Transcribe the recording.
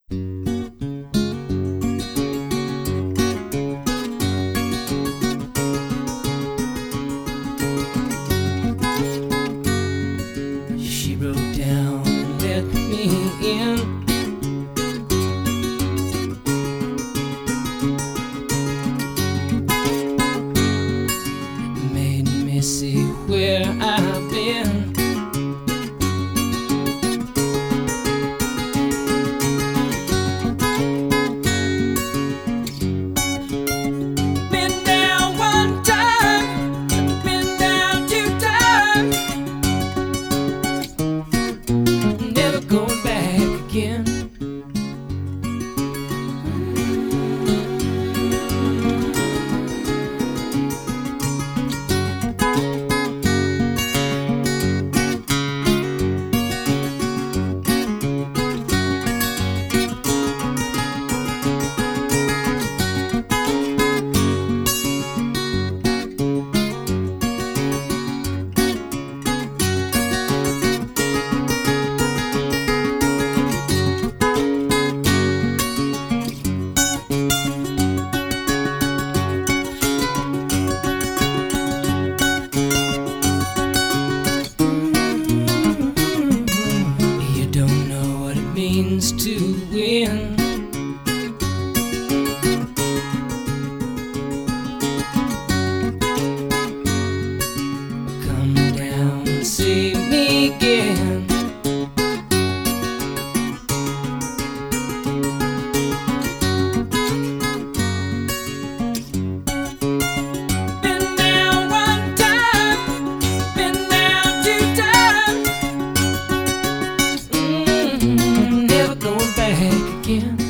She broke down and let me in. Made me see where I've been. Been down one time, been down two times, never going back again. Means to win. Come down and see me again. Been down one time, been down two times, never going back again.